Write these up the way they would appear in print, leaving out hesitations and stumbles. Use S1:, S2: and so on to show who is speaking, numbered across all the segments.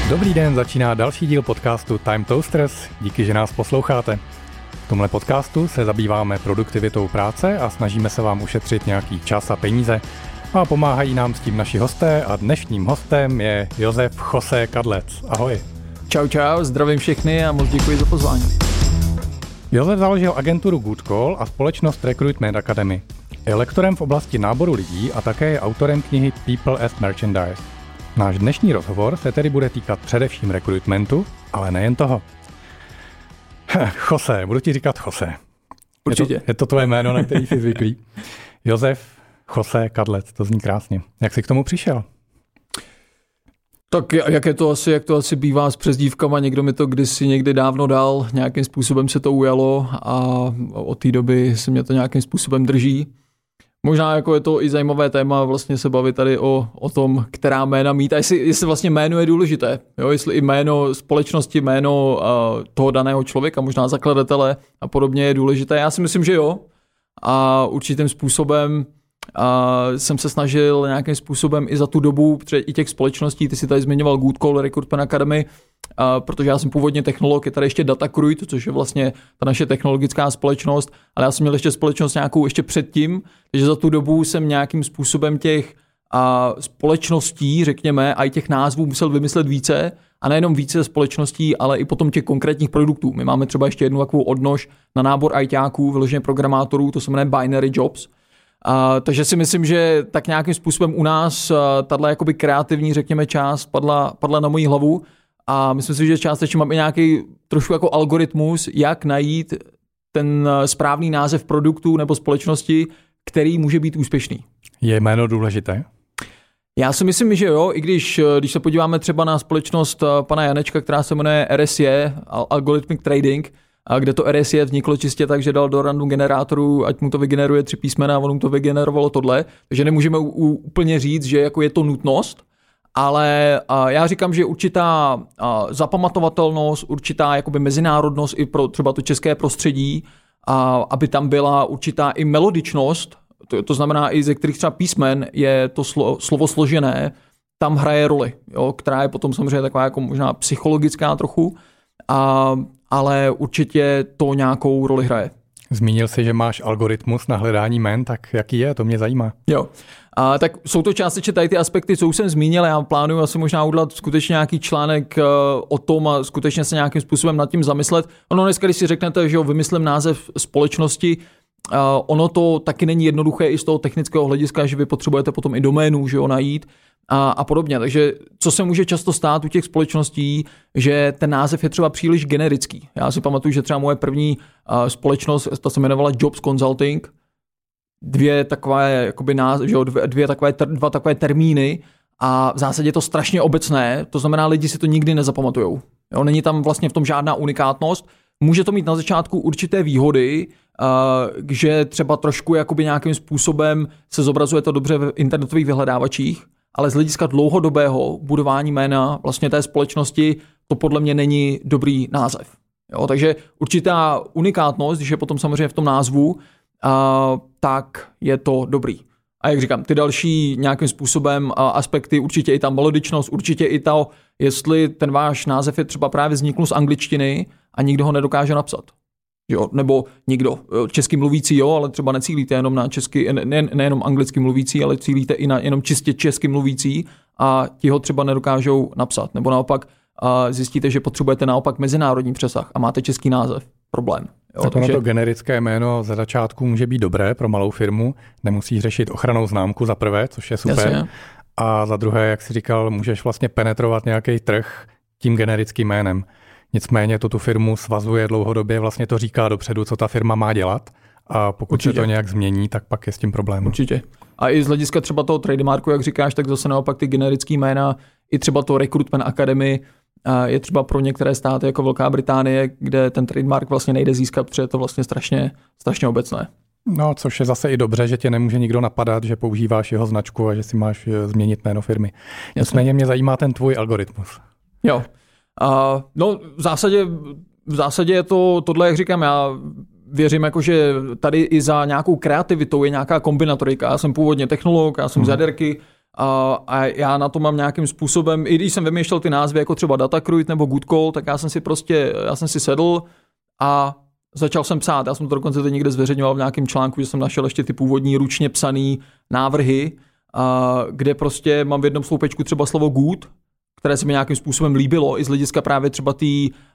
S1: Dobrý den, začíná další díl podcastu Time Toasters. Díky, že nás posloucháte. V tomhle podcastu se zabýváme produktivitou práce a snažíme se vám ušetřit nějaký čas a peníze. A pomáhají nám s tím naši hosté a dnešním hostem je Josef José Kadlec. Ahoj.
S2: Čau, zdravím všechny a moc děkuji za pozvání.
S1: Josef založil agenturu Good Call a společnost Recruitment Academy. Je lektorem v oblasti náboru lidí a také je autorem knihy People as Merchandise. Náš dnešní rozhovor se tedy bude týkat především rekrutmentu, ale nejen toho. José, budu ti říkat José.
S2: Určitě.
S1: Je to tvoje jméno, na který jsi zvyklý. Josef José Kadlec, to zní krásně. Jak jsi k tomu přišel?
S2: Tak jak to asi bývá s přezdívkama, někdo mi to kdysi někdy dávno dal, nějakým způsobem se to ujalo a od té doby se mě to nějakým způsobem drží. Možná jako je to i zajímavé téma vlastně se bavit tady o tom, která jména mít a jestli vlastně jméno je důležité. Jo? Jestli i jméno společnosti, jméno toho daného člověka, možná zakladatele a podobně je důležité. Já si myslím, že jo. A určitým způsobem jsem se snažil nějakým způsobem i za tu dobu, protože i těch společností, ty si tady zmiňoval Good Call, Recruitment Academy, protože já jsem původně technolog, je tady ještě DataCruit, což je vlastně ta naše technologická společnost, ale já jsem měl ještě společnost nějakou ještě předtím, takže za tu dobu jsem nějakým způsobem těch společností, řekněme, a i těch názvů musel vymyslet více, a nejenom více společností, ale i potom těch konkrétních produktů. My máme třeba ještě jednu takovou odnož na nábor ITáků, vyloženě programátorů, to se jmenuje Binary Jobs. Takže si myslím, že tak nějakým způsobem u nás tato jakoby kreativní, řekněme, část padla na moji hlavu a myslím si, že částečně mám i nějaký trošku jako algoritmus, jak najít ten správný název produktu nebo společnosti, který může být úspěšný. Je
S1: jméno důležité?
S2: Já si myslím, že jo, i když se podíváme třeba na společnost pana Janečka, která se jmenuje RSE, Algorithmic Trading, a kde to RSE vzniklo čistě tak, že dal do random generátoru, ať mu to vygeneruje 3 písmena a on mu to vygenerovalo tohle. Takže nemůžeme úplně říct, že jako je to nutnost, ale já říkám, že určitá zapamatovatelnost, určitá jakoby mezinárodnost i pro třeba to české prostředí, aby tam byla určitá i melodičnost, to znamená i ze kterých třeba písmen je to slovo složené, tam hraje roli, jo, která je potom samozřejmě taková jako možná psychologická trochu, ale určitě to nějakou roli hraje.
S1: Zmínil jsi, že máš algoritmus na hledání jmen, tak jaký je? To mě zajímá.
S2: Jo, tak jsou to částečně tady ty aspekty, co už jsem zmínil, já plánuju asi možná udělat skutečně nějaký článek o tom a skutečně se nějakým způsobem nad tím zamyslet. Ono dneska, když si řeknete, že vymyslím název společnosti, ono to taky není jednoduché i z toho technického hlediska, že vy potřebujete potom i doménu, že jo, najít a podobně. Takže co se může často stát u těch společností, že ten název je třeba příliš generický. Já si pamatuju, že třeba moje první společnost, ta se jmenovala Jobs Consulting, dva takové termíny a v zásadě je to strašně obecné, to znamená, lidi si to nikdy nezapamatujou. Jo, není tam vlastně v tom žádná unikátnost. Může to mít na začátku určité výhody, že třeba trošku jakoby nějakým způsobem se zobrazuje to dobře v internetových vyhledávačích, ale z hlediska dlouhodobého budování jména vlastně té společnosti to podle mě není dobrý název. Jo, takže určitá unikátnost, když je potom samozřejmě v tom názvu, tak je to dobrý. A jak říkám, ty další nějakým způsobem aspekty, určitě i ta melodičnost, určitě i to, jestli ten váš název je třeba právě vzniknul z angličtiny a nikdo ho nedokáže napsat. Jo, nebo nikdo. Česky mluvící jo, ale třeba necílíte jenom na česky, nejenom anglicky mluvící, ale cílíte i na jenom čistě česky mluvící a ti ho třeba nedokážou napsat. Nebo naopak zjistíte, že potřebujete naopak mezinárodní přesah a máte český název. Problém. Jo,
S1: tak ono to generické jméno za začátku může být dobré pro malou firmu, nemusí řešit ochrannou známku za prvé, což je super. Jasně. A za druhé, jak jsi říkal, můžeš vlastně penetrovat nějaký trh tím generickým jménem. Nicméně to tu firmu svazuje dlouhodobě, vlastně to říká dopředu, co ta firma má dělat a pokud se to nějak změní, tak pak je s tím problém.
S2: Určitě. A i z hlediska třeba toho trademarku, jak říkáš, tak zase naopak ty generický jména, i třeba to Recruitment Academy je třeba pro některé státy jako Velká Británie, kde ten trademark vlastně nejde získat, protože je to vlastně strašně obecné.
S1: No, což je zase i dobře, že tě nemůže nikdo napadat, že používáš jeho značku a že si máš změnit jméno firmy. Nicméně mě zajímá ten tvůj algoritmus.
S2: Jo. No, v zásadě je to tohle, jak říkám, já věřím, jako, že tady i za nějakou kreativitou je nějaká kombinatorika. Já jsem původně technolog, já jsem z jaderky a já na to mám nějakým způsobem, i když jsem vymýšlel ty názvy jako třeba Datacruit nebo Goodcall, tak já jsem si sedl a začal jsem psát. Já jsem to dokonce teď někde zveřejňoval v nějakém článku, že jsem našel ještě ty původní ručně psaný návrhy, kde prostě mám v jednom sloupečku třeba slovo good, které se mi nějakým způsobem líbilo, i z hlediska právě třeba té,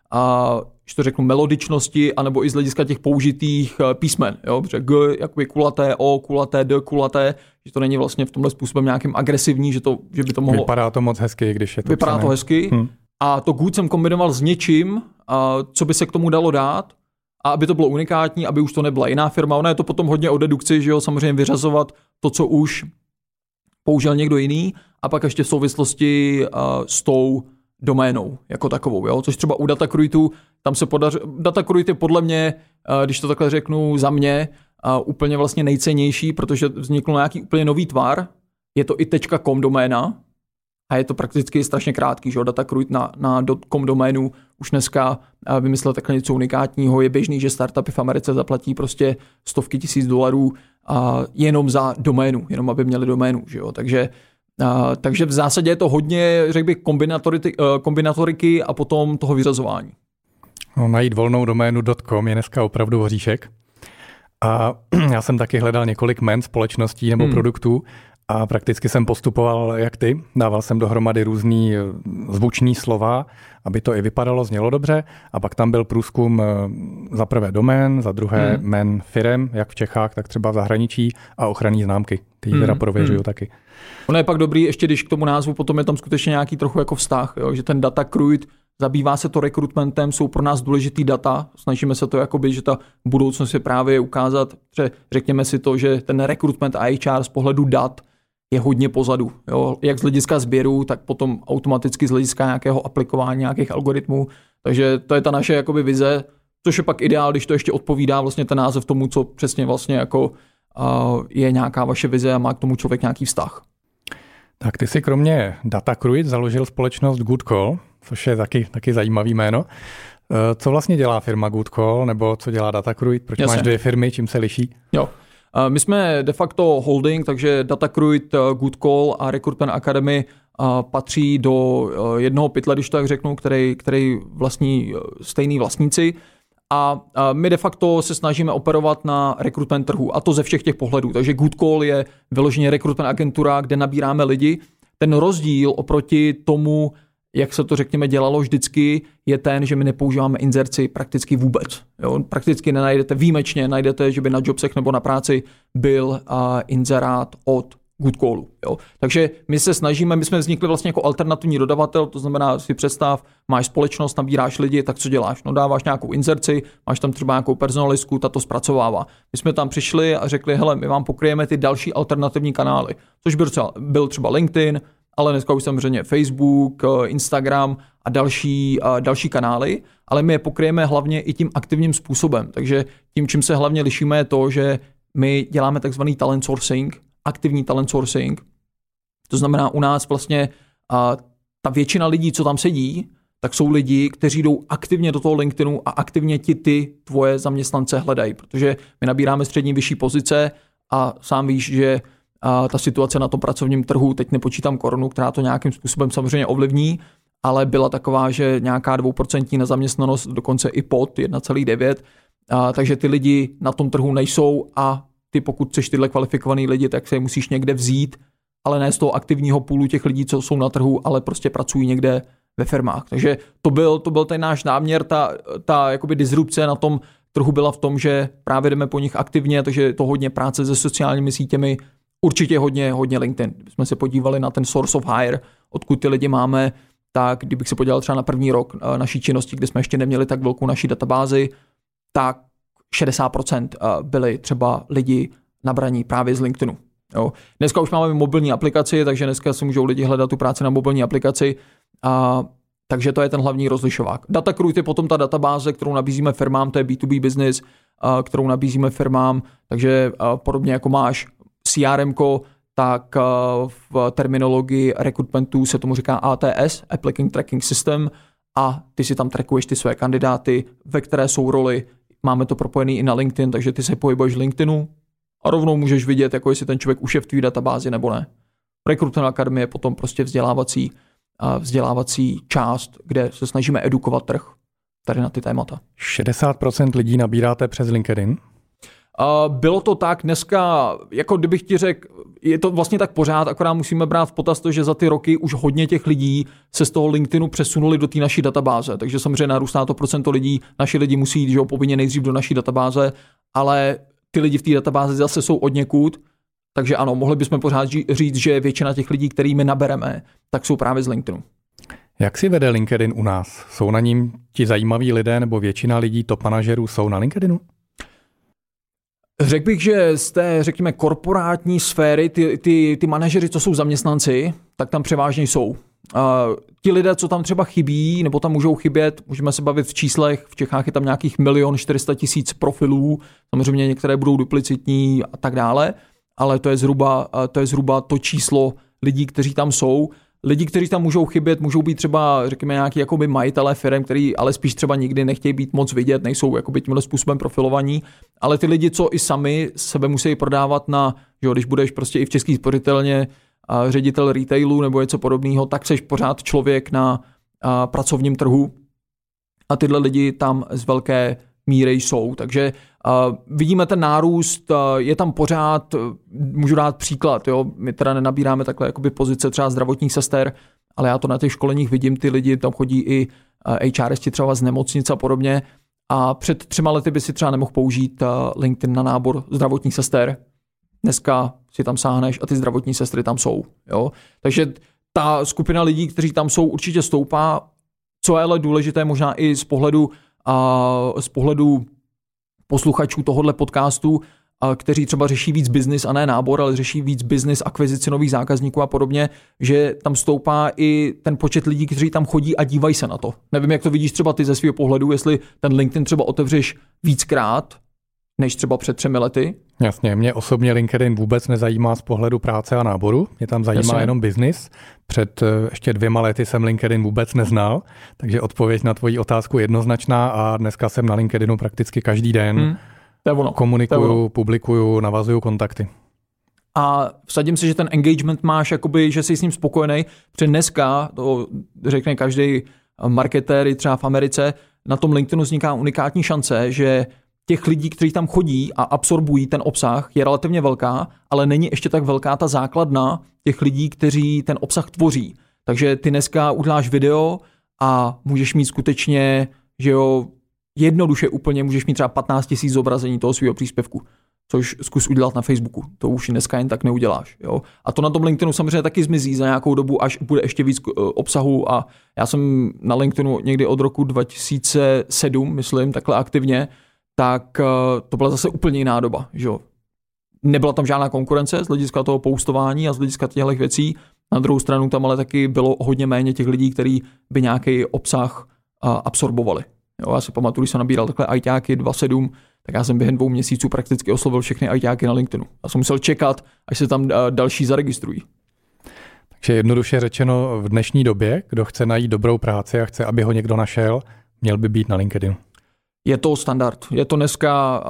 S2: že to řeknu, melodičnosti, anebo i z hlediska těch použitých písmen. Jo? Protože G, jakoby kulaté, O, kulaté, D, kulaté, že to není vlastně v tomhle způsobem nějakým agresivní, že by to mohlo...
S1: Vypadá to moc hezky, když je to
S2: Vypadá to hezky. A to good jsem kombinoval s něčím, co by se k tomu dalo dát, a aby to bylo unikátní, aby už to nebyla jiná firma. Ona je to potom hodně o dedukci, že jo, samozřejmě vyřazovat to, co už použil někdo jiný, a pak ještě v souvislosti s tou doménou jako takovou, jo? Což třeba u Datacruitu, tam se Datacruit je podle mě, když to takhle řeknu za mě, úplně vlastně nejcennější, protože vznikl nějaký úplně nový tvar, je to i .com doména a je to prakticky strašně krátký, že jo? Datacruit na .com doménu už dneska vymyslel takhle něco unikátního, je běžný, že startupy v Americe zaplatí prostě stovky tisíc dolarů jenom za doménu, jenom aby měli doménu, že jo? Takže v zásadě je to hodně, řekl bych, kombinatoriky a potom toho vyřazování.
S1: No, najít volnou doménu .com je dneska opravdu hoříšek. A já jsem taky hledal několik jmen společností nebo produktů a prakticky jsem postupoval jak ty. Dával jsem dohromady různý zvučný slova, aby to i vypadalo, znělo dobře. A pak tam byl průzkum za prvé domén, za druhé jmen firem, jak v Čechách, tak třeba v zahraničí, a ochranný známky. Ty teda prověřuju taky.
S2: Ono je pak dobrý, ještě když k tomu názvu potom je tam skutečně nějaký trochu jako vztah, jo? Že ten Datacruit zabývá se to rekrutmentem, jsou pro nás důležitý data, snažíme se to jakoby, že ta budoucnost je právě ukázat, že řekněme si to, že ten rekrutment a HR z pohledu dat je hodně pozadu, jo? Jak z hlediska sběru, tak potom automaticky z hlediska nějakého aplikování nějakých algoritmů, takže to je ta naše jakoby vize, což je pak ideál, když to ještě odpovídá vlastně ten název tomu, co přesně vlastně jako je nějaká vaše vize a má k tomu člověk nějaký vztah.
S1: Tak ty si kromě Datacruit založil společnost Goodcall, což je taky zajímavý jméno. Co vlastně dělá firma Goodcall, nebo co dělá Datacruit? Proč máš dvě firmy, čím se liší?
S2: Jo. My jsme de facto holding, takže Datacruit, Goodcall a Recruitment Academy patří do jednoho pytle, když to tak řeknu, který vlastní stejný vlastníci. A my de facto se snažíme operovat na rekrutment trhu, a to ze všech těch pohledů. Takže Goodcall je vyloženě rekrutment agentura, kde nabíráme lidi. Ten rozdíl oproti tomu, jak se to řekněme dělalo vždycky, je ten, že my nepoužíváme inzerci prakticky vůbec. Jo? Prakticky nenajdete, výjimečně najdete, že by na Jobsech nebo na práci byl inzerát od Goodcallu. Jo? Takže my se snažíme, my jsme vznikli vlastně jako alternativní dodavatel, to znamená, si představ, máš společnost, nabíráš lidi, tak co děláš? No, dáváš nějakou inzerci, máš tam třeba nějakou personalistku, ta to zpracovává. My jsme tam přišli a řekli, hele, my vám pokryjeme ty další alternativní kanály, což byl třeba LinkedIn, ale dneska už samozřejmě Facebook, Instagram a další kanály, ale my je pokryjeme hlavně i tím aktivním způsobem. Takže tím, čím se hlavně lišíme, je to, že my děláme takzvaný talent sourcing, aktivní talent sourcing. To znamená, u nás vlastně ta většina lidí, co tam sedí, tak jsou lidi, kteří jdou aktivně do toho LinkedInu a aktivně ty tvoje zaměstnance hledají, protože my nabíráme střední vyšší pozice a sám víš, že ta situace na tom pracovním trhu, teď nepočítám korunu, která to nějakým způsobem samozřejmě ovlivní, ale byla taková, že nějaká 2% nezaměstnanost, dokonce i pod 1,9, takže ty lidi na tom trhu nejsou a ty, pokud chceš tyhle kvalifikovaný lidi, tak se je musíš někde vzít, ale ne z toho aktivního půlu těch lidí, co jsou na trhu, ale prostě pracují někde ve firmách. Takže to byl ten náš náměr, ta jakoby disrupce na tom trhu byla v tom, že právě jdeme po nich aktivně, takže je to hodně práce se sociálními sítěmi, určitě hodně LinkedIn. Když jsme se podívali na ten source of hire, odkud ty lidi máme, tak kdybych se podíval třeba na první rok naší činnosti, kde jsme ještě neměli tak velkou naší databázi, tak 60% byli třeba lidi nabraní právě z LinkedInu. Jo. Dneska už máme mobilní aplikaci, takže dneska si můžou lidi hledat tu práci na mobilní aplikaci, takže to je ten hlavní rozlišovák. Datacruit je potom ta databáze, kterou nabízíme firmám, to je B2B business, kterou nabízíme firmám, takže podobně jako máš CRM-ko, tak v terminologii rekrutmentu se tomu říká ATS, Applicant Tracking System, a ty si tam trackuješ ty své kandidáty, ve které jsou roli. Máme to propojený i na LinkedIn, takže ty se pohybuješ v LinkedInu a rovnou můžeš vidět, jako jestli ten člověk už je v tvý databázi nebo ne. Recruitment Academy je potom prostě vzdělávací část, kde se snažíme edukovat trh tady na ty témata.
S1: 60% lidí nabíráte přes LinkedIn?
S2: Bylo to tak dneska, jako kdybych ti řekl, je to vlastně tak pořád, akorát musíme brát v potaz to, že za ty roky už hodně těch lidí se z toho LinkedInu přesunuli do té naší databáze, takže samozřejmě narůstá to procento lidí, naši lidi musí jít, že jo, povinně nejdřív do naší databáze, ale ty lidi v té databázi zase jsou odněkud, takže ano, mohli bychom pořád říct, že většina těch lidí, kterými nabereme, tak jsou právě z LinkedInu.
S1: Jak si vede LinkedIn u nás? Jsou na ním ti zajímaví lidé nebo většina lidí, top manažerů jsou na LinkedInu?
S2: Řekl bych, že z té, řekněme, korporátní sféry, ty manažeři, co jsou zaměstnanci, tak tam převážně jsou. Ti lidé, co tam třeba chybí, nebo tam můžou chybět, můžeme se bavit v číslech, v Čechách je tam nějakých 1 400 000 profilů, samozřejmě některé budou duplicitní a tak dále, ale to je zhruba to číslo lidí, kteří tam jsou. Lidi, kteří tam můžou chybět, můžou být třeba, řekněme, nějaký jakoby majitelé firem, který ale spíš třeba nikdy nechtějí být moc vidět, nejsou jakoby tímhle způsobem profilovaní, ale ty lidi, co i sami sebe musí prodávat na, že když budeš prostě i v České spořitelně ředitel retailu nebo něco podobného, tak seš pořád člověk na pracovním trhu a tyhle lidi tam z velké míry jsou, takže vidíme ten nárůst, je tam pořád, můžu dát příklad, jo? My teda nenabíráme takhle jakoby pozice třeba zdravotních sester, ale já to na těch školeních vidím, ty lidi, tam chodí i HRisti třeba z nemocnic a podobně a před 3 lety by si třeba nemohl použít LinkedIn na nábor zdravotních sester, dneska si tam sáhneš a ty zdravotní sestry tam jsou, jo? Takže ta skupina lidí, kteří tam jsou, určitě stoupá, co je ale důležité možná i z pohledu posluchačů tohohle podcastu, kteří třeba řeší víc biznis a ne nábor, ale řeší víc biznis, akvizici nových zákazníků a podobně, že tam stoupá i ten počet lidí, kteří tam chodí a dívají se na to. Nevím, jak to vidíš třeba ty ze svého pohledu, jestli ten LinkedIn třeba otevřeš víckrát, než třeba před 3 lety.
S1: Jasně, mě osobně LinkedIn vůbec nezajímá z pohledu práce a náboru, mě tam zajímá jenom biznis. Před ještě 2 lety jsem LinkedIn vůbec neznal, takže odpověď na tvoji otázku je jednoznačná a dneska jsem na LinkedInu prakticky každý den. Komunikuju, publikuju, navazuju kontakty.
S2: A vsadím si, že ten engagement máš, jakoby, že jsi s ním spokojený, protože dneska, to řekne každý marketér třeba v Americe, na tom LinkedInu vzniká unikátní šance, že těch lidí, kteří tam chodí a absorbují ten obsah, je relativně velká, ale není ještě tak velká ta základna těch lidí, kteří ten obsah tvoří. Takže ty dneska uděláš video a můžeš mít skutečně, že jo, jednoduše úplně můžeš mít třeba 15 000 zobrazení toho svého příspěvku, což zkus udělat na Facebooku. To už dneska jen tak neuděláš. Jo? A to na tom LinkedInu samozřejmě taky zmizí za nějakou dobu, až bude ještě víc obsahu. A já jsem na LinkedInu někdy od roku 2007, myslím, takhle aktivně, tak to byla zase úplně jiná doba. Že jo? Nebyla tam žádná konkurence z hlediska toho postování a z hlediska těchto věcí. Na druhou stranu tam ale taky bylo hodně méně těch lidí, kteří by nějaký obsah absorbovali. Jo, já si pamatuju, když jsem nabíral takhle ajťáky 2.7, tak já jsem během 2 měsíců prakticky oslovil všechny ajťáky na LinkedInu. Já jsem musel čekat, až se tam další zaregistrují.
S1: Takže jednoduše řečeno, v dnešní době, kdo chce najít dobrou práci a chce, aby ho někdo našel, měl by být na LinkedInu.
S2: Je to standard. Je to dneska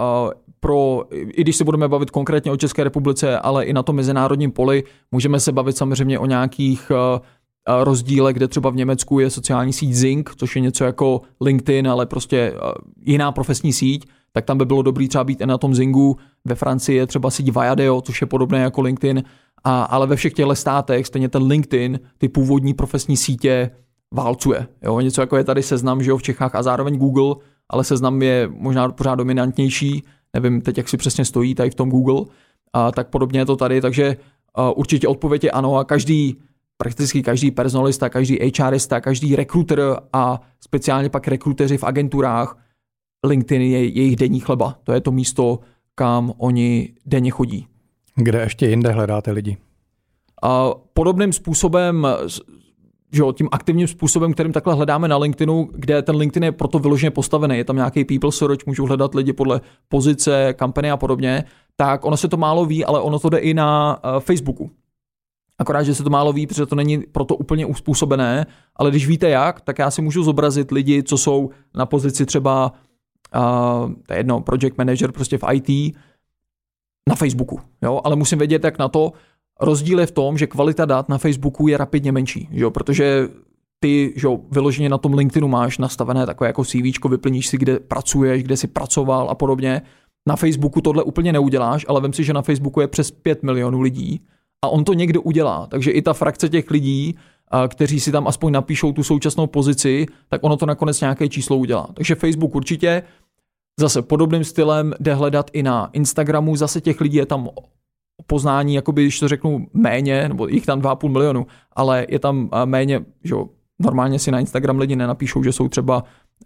S2: i když se budeme bavit konkrétně o České republice, ale i na tom mezinárodním poli, můžeme se bavit samozřejmě o nějakých rozdíle, kde třeba v Německu je sociální síť Xing, což je něco jako LinkedIn, ale prostě jiná profesní síť, tak tam by bylo dobrý třeba být i na tom Xingu. Ve Francii je třeba síť Viadeo, což je podobné jako LinkedIn, ale ve všech těchto státech stejně ten LinkedIn, ty původní profesní sítě válcuje. Jo? Něco jako je tady Seznam, že jo, v Čechách a zároveň Google, ale Seznam je možná pořád dominantnější, nevím teď, jak si přesně stojí tady v tom Google, tak podobně je to tady, takže určitě odpověď je ano a prakticky každý personalista, každý HRista, každý rekruter a speciálně pak rekruteři v agenturách, LinkedIn je jejich denní chleba. To je to místo, kam oni denně chodí.
S1: Kde ještě jinde hledáte lidi?
S2: Podobným způsobem, že tím aktivním způsobem, kterým takhle hledáme na LinkedInu, kde ten LinkedIn je proto vyloženě postavený, je tam nějaký people search, můžu hledat lidi podle pozice, kampaně a podobně, tak ono se to málo ví, ale ono to jde i na Facebooku. Akorát, že se to málo ví, protože to není proto úplně uspůsobené, ale když víte jak, tak já si můžu zobrazit lidi, co jsou na pozici třeba to je jedno, project manager prostě v IT na Facebooku, jo? Ale musím vědět, jak na to. rozdíl je v tom, že kvalita dat na Facebooku je rapidně menší, že jo? Protože ty, že jo, vyloženě na tom LinkedInu máš nastavené takové jako CVčko, vyplníš si, kde pracuješ, kde jsi pracoval a podobně. Na Facebooku tohle úplně neuděláš, ale vem si, že na Facebooku je přes 5 milionů lidí a on to někdo udělá. Takže i ta frakce těch lidí, kteří si tam aspoň napíšou tu současnou pozici, tak ono to nakonec nějaké číslo udělá. Takže Facebook určitě zase podobným stylem jde hledat i na Instagramu, zase těch lidí je tam poznání, jakoby, když to řeknu méně, nebo jich tam 2,5 milionu, ale je tam méně, že normálně si na Instagram lidi nenapíšou, že jsou třeba,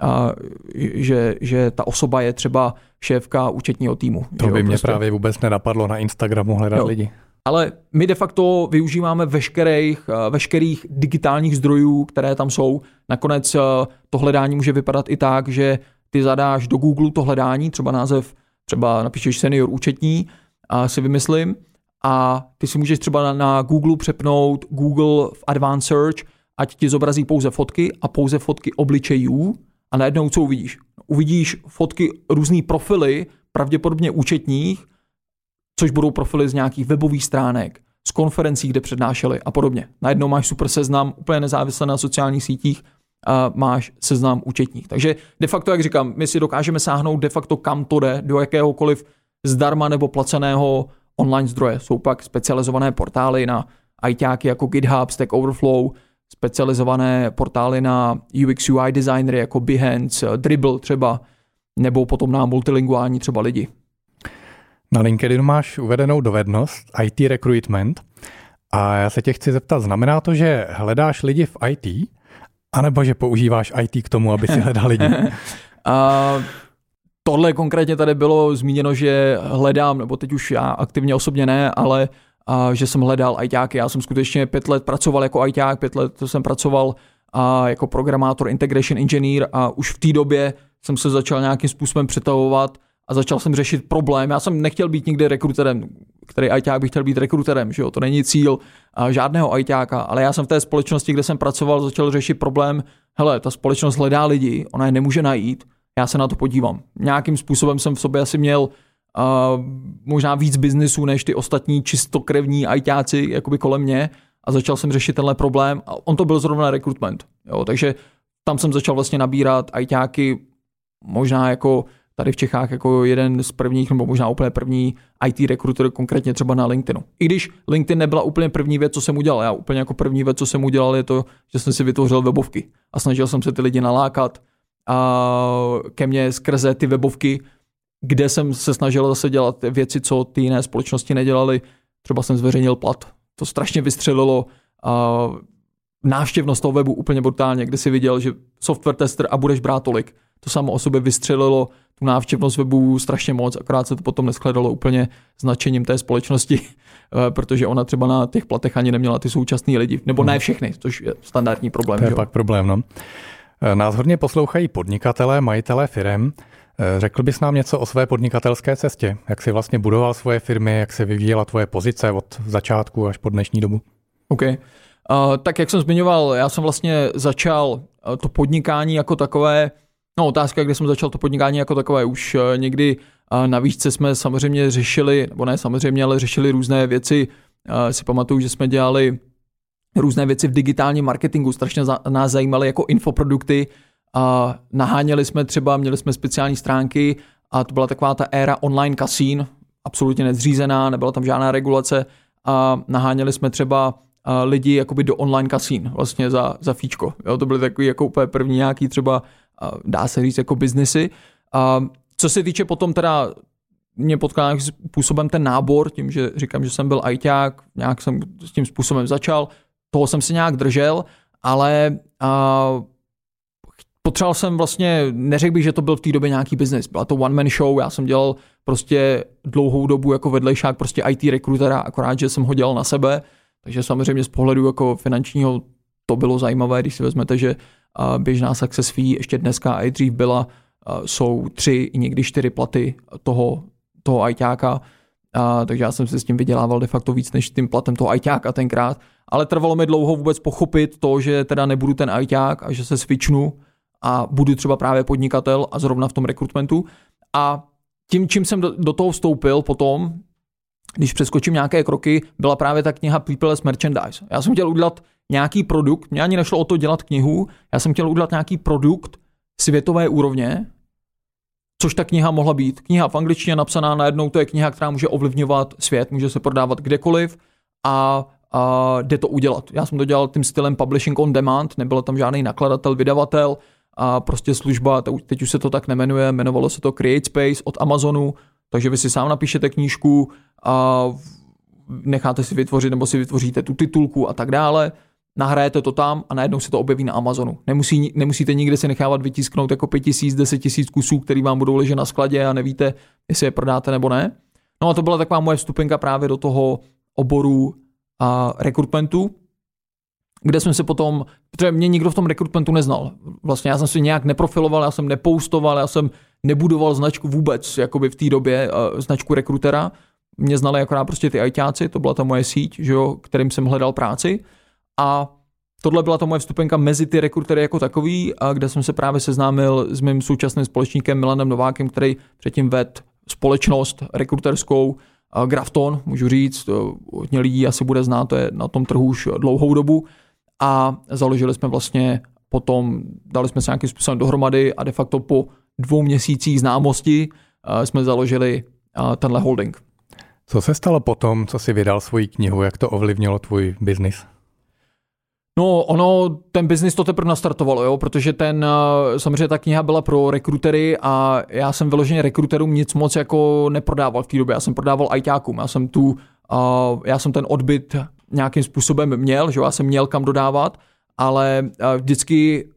S2: že ta osoba je třeba šéfka účetního týmu.
S1: To by mě právě vůbec nenapadlo na Instagramu hledat lidi.
S2: Ale my de facto využíváme veškerých digitálních zdrojů, které tam jsou. Nakonec to hledání může vypadat i tak, že ty zadáš do Google to hledání, třeba název, třeba napíšeš senior účetní, si vymyslím, a ty si můžeš třeba na Google přepnout Google v Advanced Search, ať ti zobrazí pouze fotky a pouze fotky obličejů a najednou co uvidíš? Uvidíš fotky různý profily, pravděpodobně účetních, což budou profily z nějakých webových stránek, z konferencí, kde přednášeli a podobně. Najednou máš super seznam, úplně nezávisle na sociálních sítích, máš seznam účetních. Takže de facto, jak říkám, my si dokážeme sáhnout de facto kam to jde, do jakéhokoliv zdarma nebo placeného online zdroje. Jsou pak specializované portály na ajťáky jako GitHub, Stack Overflow, specializované portály na UX UI designery jako Behance, Dribbble třeba, nebo potom na multilinguální třeba lidi.
S1: Na LinkedInu máš uvedenou dovednost IT recruitment a já se tě chci zeptat, znamená to, že hledáš lidi v IT, anebo že používáš IT k tomu, aby si hledal lidi?
S2: Tohle konkrétně tady bylo zmíněno, že hledám, nebo teď už já aktivně osobně ne, ale že jsem hledal ajťáky. Já jsem skutečně 5 let pracoval jako ajťák, 5 let jsem pracoval jako programátor, integration engineer a už v té době jsem se začal nějakým způsobem přetahovat a začal jsem řešit problém. Já jsem nechtěl být nikdy rekruterem, který ajťák by chtěl být rekruterem, že jo? To není cíl žádného ajťáka, ale já jsem v té společnosti, kde jsem pracoval, začal řešit problém, hele, ta společnost hledá lidi, ona je nemůže najít, já se na to podívám. Nějakým způsobem jsem v sobě asi měl možná víc biznesů než ty ostatní čistokrevní ajťáci jakoby kolem mě a začal jsem řešit tenhle problém a on to byl zrovna rekrutment. Jo? Takže tam jsem začal vlastně nabírat ajťáky, možná jako tady v Čechách jako jeden z prvních, nebo možná úplně první IT rekruter, konkrétně třeba na LinkedInu. I když LinkedIn nebyla úplně první věc, co jsem udělal. Já úplně jako první věc, co jsem udělal, je to, že jsem si vytvořil webovky a snažil jsem se ty lidi nalákat ke mně skrze ty webovky, kde jsem se snažil zase dělat věci, co ty jiné společnosti nedělaly. Třeba jsem zveřejnil plat. To strašně vystřelilo návštěvnost toho webu úplně brutálně, kde si viděl, že software tester a budeš brát tolik. To samo o sobě vystřelilo tu návštěvnost webu strašně moc, akorát se to potom neshledalo úplně značením té společnosti, protože ona třeba na těch platech ani neměla ty současný lidi, nebo ne všechny, což je standardní problém.
S1: To je pak problém, no. Nás hodně poslouchají podnikatelé, majitelé firem. Řekl bys nám něco o své podnikatelské cestě? Jak jsi vlastně budoval svoje firmy, jak se vyvíjela tvoje pozice od začátku až po dnešní dobu?
S2: OK. Tak jak jsem zmiňoval, já jsem vlastně začal to podnikání jako takové, no otázka, kde jsem začal to podnikání jako takové, už někdy na výšce jsme samozřejmě řešili, nebo ne samozřejmě, ale řešili různé věci. Si pamatuju, že jsme dělali různé věci v digitálním marketingu, strašně nás zajímaly jako infoprodukty. Naháněli jsme třeba, měli jsme speciální stránky a to byla taková ta éra online kasín, absolutně nezřízená, nebyla tam žádná regulace a naháněli jsme třeba lidi jakoby do online kasín, vlastně za fíčko. Jo, to byly takový jako úplně první nějaký třeba, dá se říct, jako biznesy. Co se týče potom teda mě potkal nějakým způsobem ten nábor, tím, že říkám, že jsem byl ajťák, nějak jsem s tím způsobem začal, toho jsem se nějak držel, ale potřeboval jsem vlastně, neřekl bych, že to byl v té době nějaký biznis. Byla to one man show, já jsem dělal prostě dlouhou dobu jako vedlejšák prostě IT rekrutera, akorát, že jsem ho dělal na sebe, takže samozřejmě z pohledu jako finančního to bylo zajímavé, když si vezmete, že běžná success fee ještě dneska a i dřív byla, jsou 3, někdy 4 platy toho ajťáka, takže já jsem si s tím vydělával de facto víc než tím platem toho ajťáka tenkrát, ale trvalo mi dlouho vůbec pochopit to, že teda nebudu ten ajťák a že se switchnu a budu třeba právě podnikatel a zrovna v tom rekrutmentu. A tím, čím jsem do toho vstoupil potom, když přeskočím nějaké kroky, byla právě ta kniha People as Merchandise. Já jsem chtěl udělat nějaký produkt, mě ani nešlo o to dělat knihu, já jsem chtěl udělat nějaký produkt světové úrovně, což ta kniha mohla být. Kniha v angličtině napsaná, najednou to je kniha, která může ovlivňovat svět, může se prodávat kdekoliv a jde to udělat. Já jsem to dělal tím stylem publishing on demand, nebyl tam žádný nakladatel, vydavatel a prostě služba, teď už se to tak nemenuje, jmenovalo se to Create Space od Amazonu, takže vy si sám napíšete knížku a necháte si vytvořit nebo si vytvoříte tu titulku a tak dále, nahrajete to tam a najednou se to objeví na Amazonu. Nemusíte nikde si nechávat vytisknout jako 5 000, 10 000 kusů, který vám budou ležet na skladě a nevíte, jestli je prodáte nebo ne. No a to byla taková moje vstupenka právě do toho oboru rekrutmentu, kde jsme se potom, protože mě nikdo v tom rekrutmentu neznal. Vlastně já jsem si nějak neprofiloval, já jsem nepoustoval, já jsem nebudoval značku vůbec, jakoby v té době značku rekrutera. Mě znali akorát prostě ty ajťáci, to byla ta moje síť, že jo, kterým jsem hledal práci. A tohle byla ta moje vstupenka mezi ty rekrutery jako takový, a kde jsem se právě seznámil s mým současným společníkem Milanem Novákem, který předtím vedl společnost rekruterskou Grafton, můžu říct, hodně lidí asi bude znát, to je na tom trhu už dlouhou dobu a založili jsme vlastně potom, dali jsme se nějakým způsobem dohromady a de facto po 2 měsících známosti jsme založili tenhle holding.
S1: Co se stalo potom, co jsi vydal svoji knihu, jak to ovlivnilo tvůj biznis?
S2: No, ten biznis to teprve nastartovalo, jo, protože samozřejmě ta kniha byla pro rekrutery a já jsem vyloženě rekruterům nic moc jako neprodával v té době, já jsem prodával ajťákům, já jsem ten odbyt nějakým způsobem měl, že já jsem měl kam dodávat, ale vždycky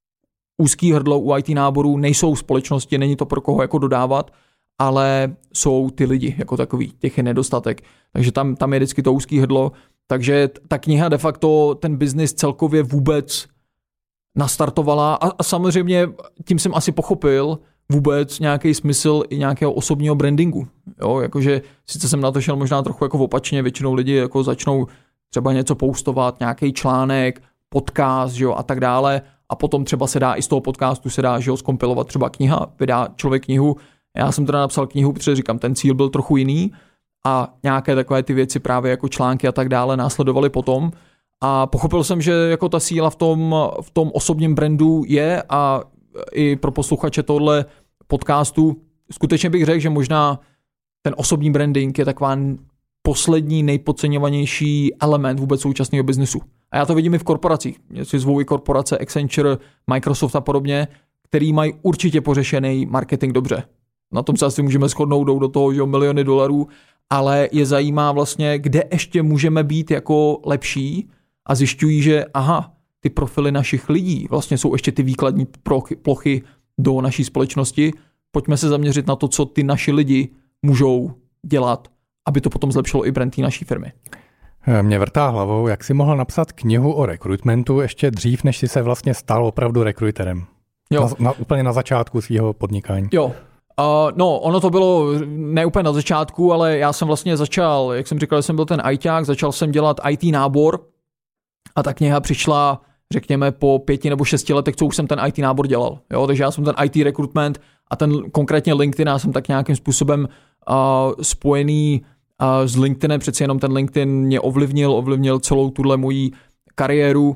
S2: úzký hrdlo u IT náborů nejsou společnosti, není to pro koho jako dodávat, ale jsou ty lidi jako takový, těch je nedostatek, takže tam je vždycky to úzký hrdlo. Takže ta kniha de facto ten biznis celkově vůbec nastartovala a samozřejmě tím jsem asi pochopil vůbec nějaký smysl i nějakého osobního brandingu. Jo, jakože sice jsem na to šel možná trochu jako opačně, většinou lidi jako začnou třeba něco postovat, nějaký článek, podcast, že jo, a tak dále a potom třeba se dá i z toho podcastu se dá, že jo, zkompilovat třeba kniha, vydá člověk knihu. Já jsem teda napsal knihu, protože říkám, ten cíl byl trochu jiný. A nějaké takové ty věci právě jako články a tak dále následovaly potom. A pochopil jsem, že jako ta síla v tom osobním brandu je a i pro posluchače tohle podcastu skutečně bych řekl, že možná ten osobní branding je taková poslední nejpodceňovanější element vůbec současného biznesu. A já to vidím i v korporacích. Já si zvou i korporace Accenture, Microsoft a podobně, který mají určitě pořešený marketing dobře. Na tom se asi můžeme shodnout, jdou do toho, že miliony dolarů, ale je zajímá vlastně, kde ještě můžeme být jako lepší a zjišťují, že ty profily našich lidí vlastně jsou ještě ty výkladní plochy do naší společnosti. Pojďme se zaměřit na to, co ty naši lidi můžou dělat, aby to potom zlepšilo i brand té naší firmy.
S1: Mě vrtá hlavou, jak jsi mohl napsat knihu o rekrutmentu ještě dřív, než jsi se vlastně stal opravdu rekruterem. Úplně na začátku svého podnikání.
S2: Jo. Ono to bylo ne úplně na začátku, ale já jsem vlastně začal, jak jsem říkal, jsem byl ten ajťák, začal jsem dělat IT nábor a ta kniha přišla, řekněme, po 5 nebo 6 letech, co už jsem ten IT nábor dělal. Jo? Takže já jsem ten IT recruitment a ten konkrétně LinkedIn, já jsem tak nějakým způsobem spojený s LinkedInem, přeci jenom ten LinkedIn mě ovlivnil celou tuhle moji kariéru,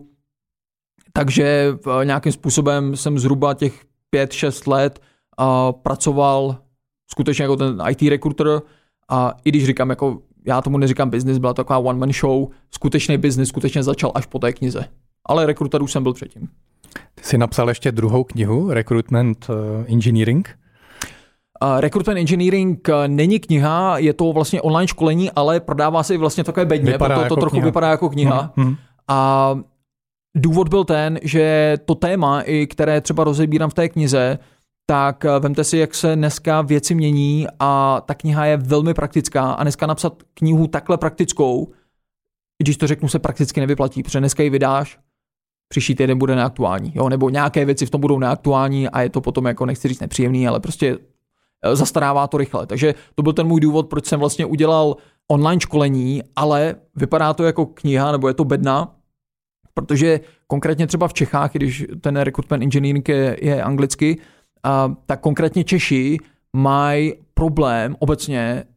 S2: takže nějakým způsobem jsem zhruba těch 5-6 let pracoval skutečně jako ten IT recruiter a i když říkám, jako já tomu neříkám business, byla taková one man show, skutečný business skutečně začal až po té knize. Ale rekruterů jsem byl předtím.
S1: Ty jsi napsal ještě druhou knihu, Recruitment Engineering?
S2: Recruitment Engineering není kniha, je to vlastně online školení, ale prodává se i vlastně takové bedně, proto to trochu vypadá jako kniha. A důvod byl ten, že to téma, i které třeba rozebírám v té knize, tak vemte si, jak se dneska věci mění a ta kniha je velmi praktická a dneska napsat knihu takhle praktickou, když to řeknu, se prakticky nevyplatí, protože dneska ji vydáš, příští týden bude neaktuální, jo, nebo nějaké věci v tom budou neaktuální a je to potom, jako nechci říct nepříjemný, ale prostě zastarává to rychle. Takže to byl ten můj důvod, proč jsem vlastně udělal online školení, ale vypadá to jako kniha, nebo je to bedna, protože konkrétně třeba v Čechách, když ten recruitment engineering je anglicky, tak konkrétně Češi mají problém obecně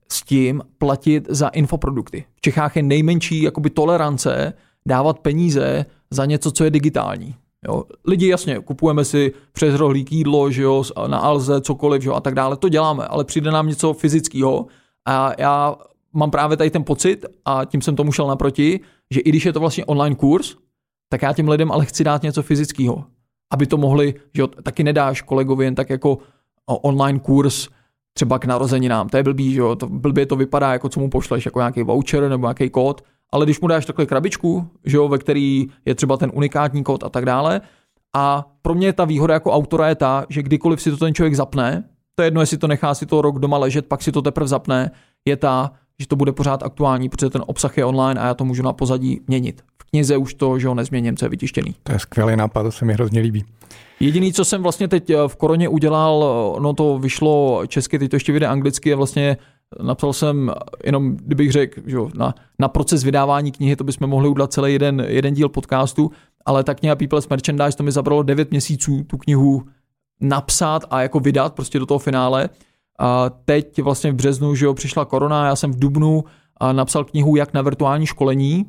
S2: s tím platit za infoprodukty. V Čechách je nejmenší jakoby tolerance dávat peníze za něco, co je digitální. Jo. Lidi jasně, kupujeme si přes rohlík jídlo, že jo, na Alze, cokoliv, že jo, a tak dále, to děláme, ale přijde nám něco fyzického a já mám právě tady ten pocit a tím jsem tomu šel naproti, že i když je to vlastně online kurz, tak já těm lidem ale chci dát něco fyzického, aby to mohli, že jo, taky nedáš kolegovi jen tak jako online kurz třeba k narozeninám, to je blbý, že jo, blbě to vypadá, jako co mu pošleš, jako nějaký voucher nebo nějaký kód, ale když mu dáš takhle krabičku, že jo, ve který je třeba ten unikátní kód a tak dále, a pro mě ta výhoda jako autora je ta, že kdykoliv si to ten člověk zapne, to je jedno, jestli to nechá si to rok doma ležet, pak si to teprve zapne, je ta, že to bude pořád aktuální, protože ten obsah je online a já to můžu na pozadí měnit. V knize už to, že ho nezměním, co je vytištěný.
S1: To je skvělý nápad, to se mi hrozně líbí.
S2: Jediný, co jsem vlastně teď v koroně udělal, no to vyšlo česky, teď to ještě vyjde anglicky, a vlastně napsal jsem jenom, kdybych řekl, že na proces vydávání knihy, to bychom mohli udělat celý jeden díl podcastu, ale ta kniha People's Merchandise, to mi zabralo 9 měsíců tu knihu napsat a jako vydat prostě do toho finále. A teď vlastně v březnu, že jo, přišla korona, já jsem v dubnu napsal knihu Jak na virtuální školení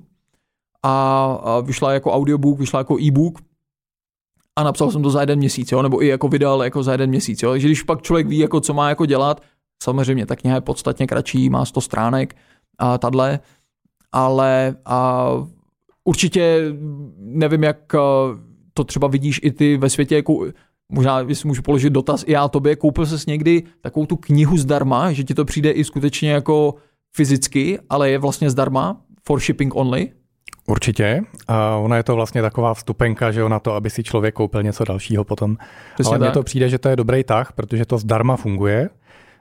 S2: a vyšla jako audiobook, vyšla jako e-book a napsal jsem to za 1 měsíc, jo, nebo i jako vydal jako za 1 měsíc, jo. Takže když pak člověk ví, jako co má jako dělat, samozřejmě ta kniha je podstatně kratší, má 100 stránek a tadle, ale určitě nevím, jak to třeba vidíš i ty ve světě, jako možná, jestli můžu položit dotaz i já tobě, koupil ses někdy takovou tu knihu zdarma, že ti to přijde i skutečně jako fyzicky, ale je vlastně zdarma, for shipping only?
S1: Určitě. A ona je to vlastně taková vstupenka, že jo, na to, aby si člověk koupil něco dalšího potom.
S2: Přesně
S1: ale mně
S2: tak.
S1: to přijde, že to je dobrý tah, protože to zdarma funguje.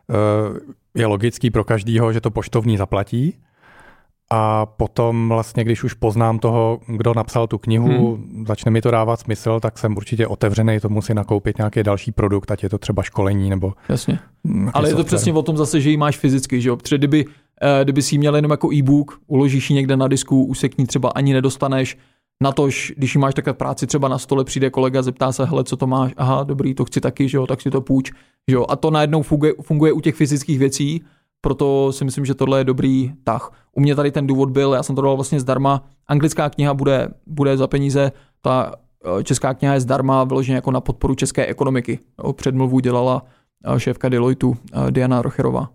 S1: Je logický pro každýho, že to poštovní zaplatí. A potom vlastně, když už poznám toho, kdo napsal tu knihu, začne mi to dávat smysl, tak jsem určitě otevřený tomu si nakoupit nějaký další produkt, ať je to třeba školení nebo...
S2: Jasně. Ale je to přesně o tom zase, že ji máš fyzicky, že jo? Protože kdyby si ji měl jenom jako e-book, uložíš ji někde na disku, už se k ní třeba ani nedostaneš, natož, když ji máš takhle v práci třeba na stole, přijde kolega, zeptá se, hele, co to máš, aha, dobrý, to chci taky, že jo, tak si to půjč, že jo? A to najednou funguje u těch fyzických věcí. Proto si myslím, že tohle je dobrý tah. U mě tady ten důvod byl, já jsem to dal vlastně zdarma. Anglická kniha bude za peníze, ta česká kniha je zdarma, vyloženě jako na podporu české ekonomiky. Předmluvu dělala šéfka Deloitu Diana Rocherová.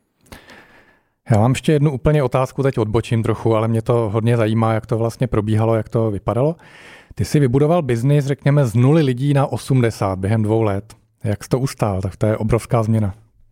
S1: Já mám ještě jednu úplně otázku, teď odbočím trochu, ale mě to hodně zajímá, jak to vlastně probíhalo, jak to vypadalo. Ty jsi vybudoval biznis, řekněme, z 0 lidí na 80 během 2 let. Jak jsi to ustál? Tak to je obrovská změna.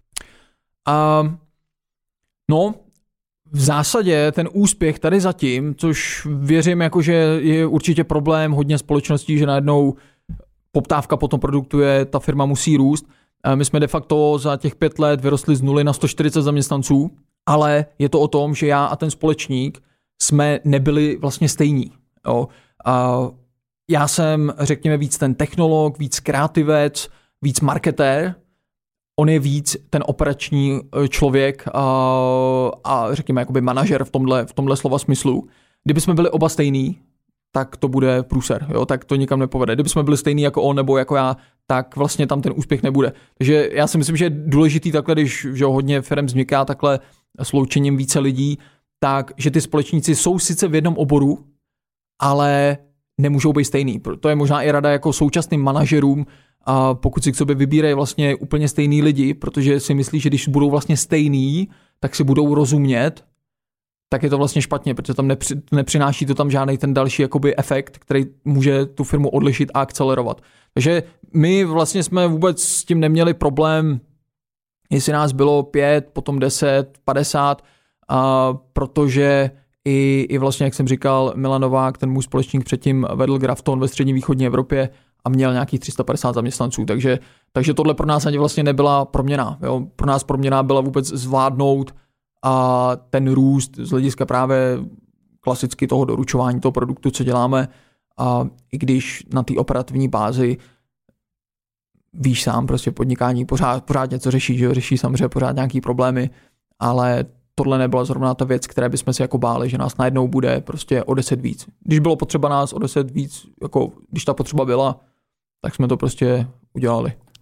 S2: No, v zásadě ten úspěch tady zatím, což věřím, jako, že je určitě problém hodně společností, že najednou poptávka po tom produktu je, ta firma musí růst. My jsme de facto za těch 5 let vyrostli z 0 na 140 zaměstnanců, ale je to o tom, že já a ten společník jsme nebyli vlastně stejní. Jo. Já jsem, řekněme, víc ten technolog, víc kreativec, víc marketér, on je víc ten operační člověk a řekněme jakoby manažer v tomhle slova smyslu. Kdyby jsme byli oba stejný, tak to bude průser, jo? Tak to nikam nepovede. Kdyby jsme byli stejný jako on nebo jako já, tak vlastně tam ten úspěch nebude. Takže já si myslím, že je důležitý takhle, když že hodně firem vzniká takhle sloučením více lidí, tak že ty společníci jsou sice v jednom oboru, ale nemůžou být stejný. To je možná i rada jako současným manažerům, a pokud si k sobě vybírají vlastně úplně stejný lidi, protože si myslí, že když budou vlastně stejný, tak si budou rozumět, tak je to vlastně špatně, protože tam nepřináší to tam žádný ten další jakoby efekt, který může tu firmu odlišit a akcelerovat. Takže my vlastně jsme vůbec s tím neměli problém, jestli nás bylo 5, potom 10, 50, protože i vlastně, jak jsem říkal, Milan Novák, ten můj společník předtím vedl Grafton ve střední východní Evropě a měl nějakých 350 zaměstnanců, takže tohle pro nás ani vlastně nebyla proměna. Jo? Pro nás proměna byla vůbec zvládnout a ten růst z hlediska právě klasicky toho doručování toho produktu, co děláme, a i když na té operativní bázi víš sám, prostě podnikání pořád něco řeší, že řeší samozřejmě pořád nějaký problémy, ale tohle nebyla zrovna ta věc, které bychom si jako báli, že nás najednou bude prostě o 10 víc. Když bylo potřeba nás o 10 víc, jako když ta potřeba byla, tak jsme to prostě udělali.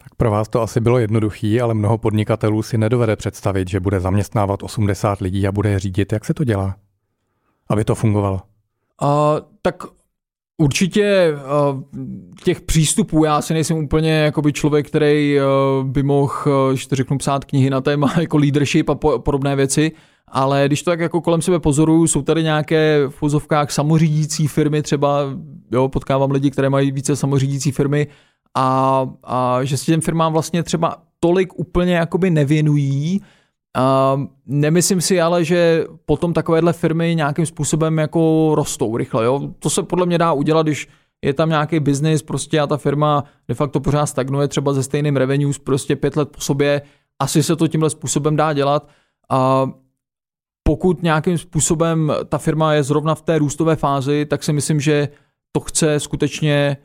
S1: Tak pro vás to asi bylo jednoduchý, ale mnoho podnikatelů si nedovede představit, že bude zaměstnávat 80 lidí a bude je řídit. Jak se to dělá, aby to fungovalo?
S2: Tak určitě těch přístupů, já si nejsem úplně jakoby člověk, který by mohl, že to řeknu, psát knihy na téma jako leadership a podobné věci, ale když to tak jako kolem sebe pozoruju, jsou tady nějaké v uvozovkách samořídící firmy, třeba potkávám lidi, které mají více samořídící firmy a že si těm firmám vlastně třeba tolik úplně jakoby nevěnují. Nemyslím si ale, že potom takovéhle firmy nějakým způsobem jako rostou rychle. Jo? To se podle mě dá udělat, když je tam nějaký biznis prostě a ta firma de facto pořád stagnuje třeba se stejným revenues prostě 5 let po sobě. Asi se to tímhle způsobem dá dělat. Pokud nějakým způsobem ta firma je zrovna v té růstové fázi, tak si myslím, že to chce skutečně,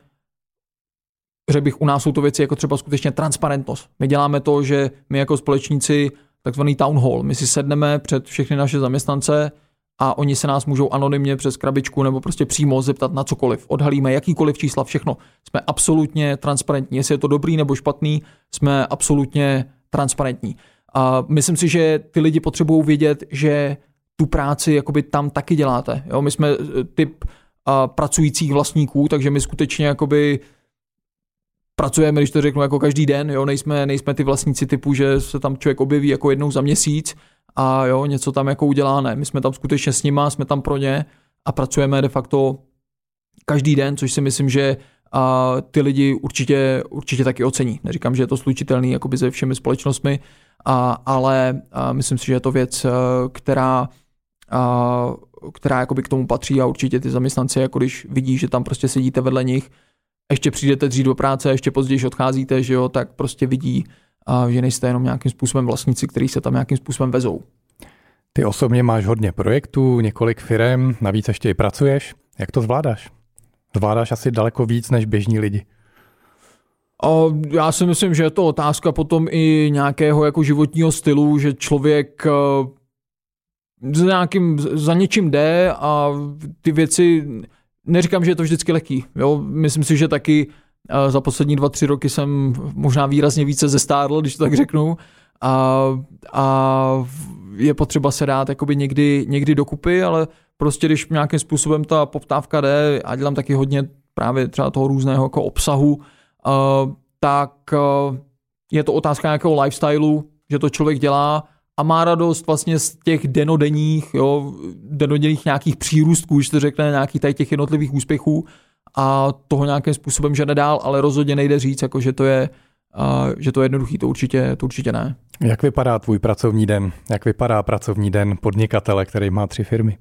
S2: řekl bych, u nás jsou to věci jako třeba skutečně transparentnost. My děláme to, že my jako společníci takzvaný town hall, my si sedneme před všechny naše zaměstnance a oni se nás můžou anonymně přes krabičku nebo prostě přímo zeptat na cokoliv. Odhalíme jakýkoliv čísla, všechno. Jsme absolutně transparentní. Jestli je to dobrý nebo špatný, jsme absolutně transparentní. A myslím si, že ty lidi potřebují vědět, že tu práci jakoby tam taky děláte. Jo? My jsme typ pracujících vlastníků, takže my skutečně jakoby pracujeme, když to řeknu, jako každý den. Jo? Nejsme ty vlastníci typu, že se tam člověk objeví jako jednou za měsíc a jo, něco tam jako udělá. Ne, my jsme tam skutečně s nima, jsme tam pro ně a pracujeme de facto každý den, což si myslím, že ty lidi určitě taky ocení. Neříkám, že je to slučitelný jakoby se všemi společnostmi, ale myslím si, že je to věc, která jakoby k tomu patří a určitě ty zaměstnanci, jako když vidí, že tam prostě sedíte vedle nich, ještě přijdete dřív do práce, ještě později odcházíte, že jo, tak prostě vidí, že nejste jenom nějakým způsobem vlastníci, kteří se tam nějakým způsobem vezou.
S1: Ty osobně máš hodně projektů, několik firem, navíc ještě i pracuješ. Jak to zvládáš? Zvládáš asi daleko víc než běžní lidi.
S2: Já si myslím, že je to otázka potom i nějakého jako životního stylu, že člověk za něčím jde a ty věci, neříkám, že je to vždycky lehký. Jo? Myslím si, že taky za poslední 2-3 roky jsem možná výrazně více zestárl, když to tak řeknu. A je potřeba se dát jakoby někdy dokupy, ale prostě když nějakým způsobem ta poptávka jde, a dělám taky hodně právě třeba toho různého jako obsahu, tak je to otázka nějakého lifestylu, že to člověk dělá a má radost vlastně z těch denodenních nějakých přírůstků, když to řekne, nějakých tady těch jednotlivých úspěchů a toho nějakým způsobem žene dál, ale rozhodně nejde říct, jako, že to je jednoduchý, to určitě ne.
S1: Jak vypadá tvůj pracovní den? Jak vypadá pracovní den podnikatele, který má 3 firmy?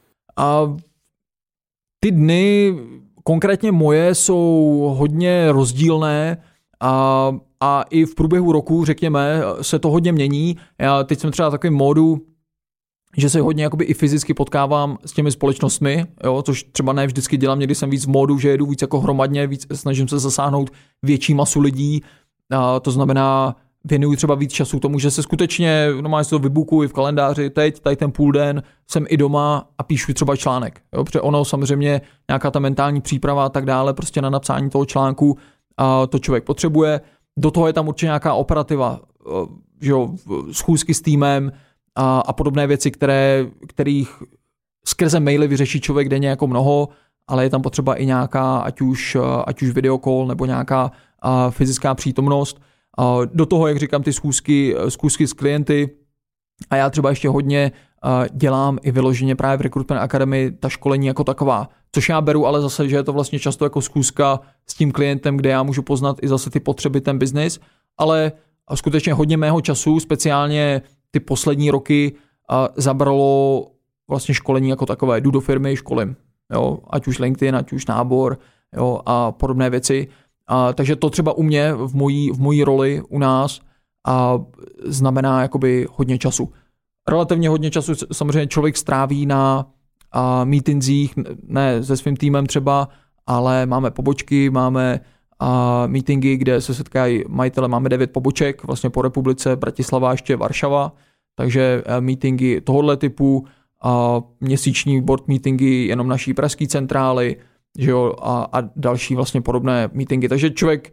S2: Ty dny, konkrétně moje, jsou hodně rozdílné a i v průběhu roku, řekněme, se to hodně mění. Já teď jsem třeba takovým módu, že se hodně jakoby i fyzicky potkávám s těmi společnostmi, jo, což třeba ne vždycky dělám, někdy jsem víc v módu, že jedu víc jako hromadně, snažím se zasáhnout větší masu lidí, to znamená, věnuju třeba víc času tomu, že se skutečně, normálně si to vybukuji v kalendáři, teď, tady ten půl den, jsem i doma a píšu třeba článek, jo, protože ono samozřejmě nějaká ta mentální příprava a tak dále, prostě na napsání toho článku to člověk potřebuje, do toho je tam určitě nějaká operativa, že jo, schůzky s týmem a podobné věci, kterých skrze maily vyřeší člověk denně jako mnoho, ale je tam potřeba i nějaká, ať už videokol nebo nějaká fyzická přítomnost. Do toho, jak říkám, ty schůzky s klienty a já třeba ještě hodně dělám i vyloženě právě v Recruitment Academy ta školení jako taková, což já beru, ale zase, že je to vlastně často jako schůzka s tím klientem, kde já můžu poznat i zase ty potřeby, ten biznis, ale skutečně hodně mého času, speciálně ty poslední roky zabralo vlastně školení jako takové. Jdu do firmy, školím, jo, ať už LinkedIn, ať už nábor, jo, a podobné věci. Takže to třeba u mě v mojí roli u nás znamená jakoby hodně času. Relativně hodně času samozřejmě člověk stráví na meetingsích, ne se svým týmem třeba, ale máme pobočky, máme meetingy, kde se setkají majitele, máme 9 poboček vlastně po republice, Bratislava, ještě Varšava, takže meetingy tohohle typu, měsíční board meetingy jenom naší pražské centrály, že jo, a další vlastně podobné meetingy. Takže člověk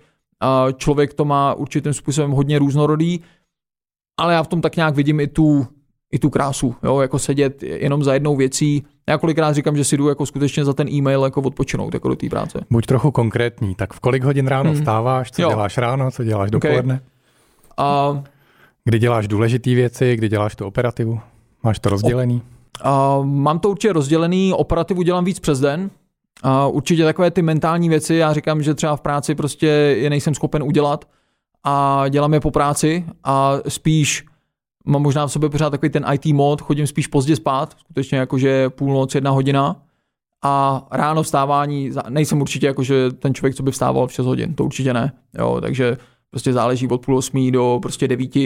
S2: člověk to má určitým způsobem hodně různorodý, ale já v tom tak nějak vidím i tu krásu, jo, jako sedět jenom za jednou věcí. Já kolikrát říkám, že si jdu jako skutečně za ten e-mail jako odpočinout jako do té práce.
S1: Buď trochu konkrétní, tak v kolik hodin ráno vstáváš, co děláš ráno, co děláš dopoledne? Kdy děláš důležité věci, kdy děláš tu operativu? Máš to rozdělený?
S2: Mám to určitě rozdělený, operativu dělám víc přes den. Určitě takové ty mentální věci, já říkám, že třeba v práci prostě je nejsem schopen udělat a dělám je po práci a spíš mám možná v sobě pořád takový ten IT mod, chodím spíš pozdě spát, skutečně jakože půlnoc, 1 hodina a ráno vstávání, nejsem určitě jakože ten člověk, co by vstával v 6 hodin, to určitě ne, jo, takže prostě záleží od 7:30 do prostě 9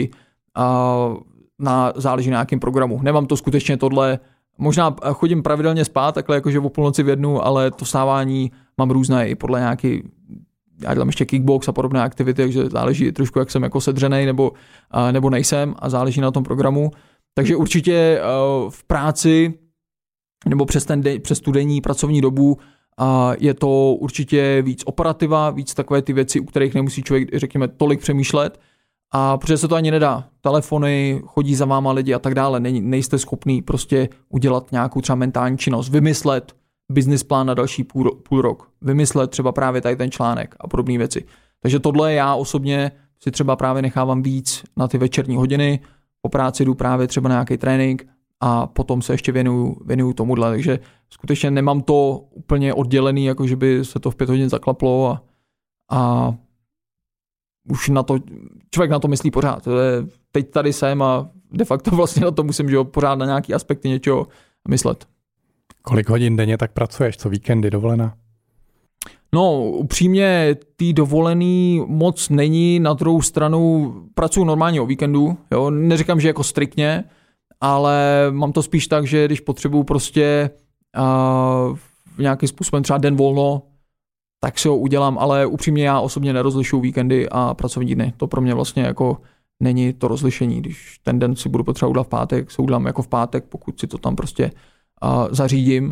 S2: a záleží na nějakém programu. Nemám to skutečně tohle, možná chodím pravidelně spát, takhle jakože o půlnoci v 1, ale to vstávání mám různé i podle nějaký, já dělám ještě kickbox a podobné aktivity, takže záleží trošku, jak jsem jako sedřenej nebo nejsem a záleží na tom programu. Takže určitě v práci nebo přes tu denní pracovní dobu je to určitě víc operativa, víc takové ty věci, u kterých nemusí člověk, řekněme, tolik přemýšlet. A protože se to ani nedá. Telefony, chodí za váma lidi a tak dále. Nejste schopný prostě udělat nějakou třeba mentální činnost, vymyslet business plán na další půl rok, vymyslet třeba právě tady ten článek a podobné věci. Takže tohle já osobně si třeba právě nechávám víc na ty večerní hodiny, po práci jdu právě třeba na nějaký trénink a potom se ještě věnuju tomuhle. Takže skutečně nemám to úplně oddělený, jako že by se to v 5 hodin zaklaplo a už na to, člověk na to myslí pořád. Teď tady jsem a de facto vlastně na to musím, že pořád na nějaký aspekty něčeho myslet.
S1: Kolik hodin denně tak pracuješ? Co víkendy, dovolená?
S2: No, upřímně, tý dovolený moc není, na druhou stranu pracuji normálně o víkendu, jo, neříkám, že jako striktně, ale mám to spíš tak, že když potřebuju prostě nějakým způsobem třeba den volno, tak si ho udělám, ale upřímně já osobně nerozlišuju víkendy a pracovní dny. To pro mě vlastně jako není to rozlišení. Když ten den si budu potřebovat udělat v pátek, se udělám jako v pátek, pokud si to tam prostě zařídím.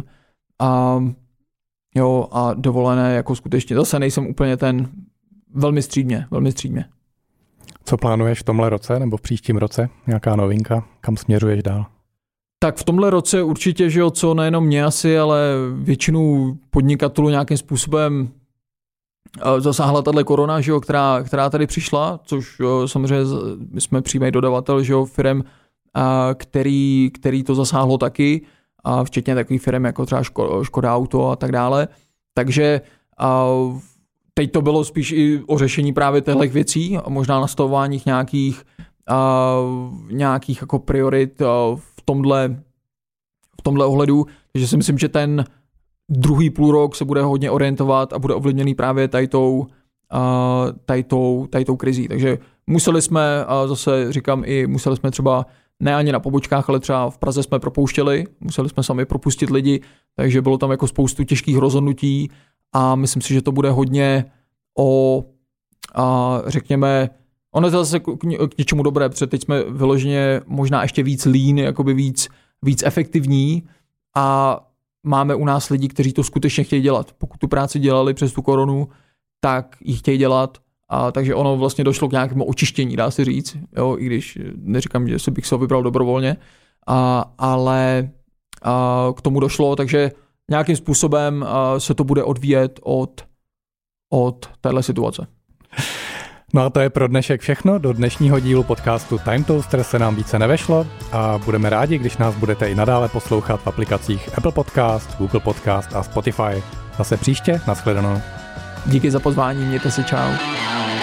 S2: A dovolené jako skutečně. Zase nejsem úplně ten velmi střídmě.
S1: Co plánuješ v tomhle roce nebo v příštím roce? Nějaká novinka? Kam směřuješ dál?
S2: Tak v tomhle roce určitě, že jo, co nejenom mě asi, ale většinu podnikatelů nějakým způsobem zasáhla tato korona, že jo, která tady přišla, což jo, samozřejmě my jsme přímý dodavatel, že jo, firem, který to zasáhlo taky, a včetně takových firem jako třeba Škoda Auto a tak dále. Takže teď to bylo spíš i o řešení právě těchto věcí a možná nastavování nějakých jako priorit v tomhle ohledu. Takže si myslím, že ten druhý půlrok se bude hodně orientovat a bude ovlivněný právě tady tou krizí. Takže museli jsme, zase říkám, museli jsme třeba ne ani na pobočkách, ale třeba v Praze jsme propouštěli, museli jsme sami propustit lidi, takže bylo tam jako spoustu těžkých rozhodnutí a myslím si, že to bude hodně řekněme, ono je to zase k něčemu dobré, protože teď jsme vyloženě možná ještě víc lean, jakoby víc efektivní a máme u nás lidi, kteří to skutečně chtějí dělat. Pokud tu práci dělali přes tu koronu, tak ji chtějí dělat. Takže ono vlastně došlo k nějakému očištění, dá se říct, jo, i když neříkám, že bych se ho vybral dobrovolně, ale k tomu došlo, takže nějakým způsobem se to bude odvíjet od téhle situace.
S1: No a to je pro dnešek všechno. Do dnešního dílu podcastu Time Toaster se nám více nevešlo a budeme rádi, když nás budete i nadále poslouchat v aplikacích Apple Podcast, Google Podcast a Spotify. Zase příště, nashledanou.
S2: Díky za pozvání, mějte se, čau.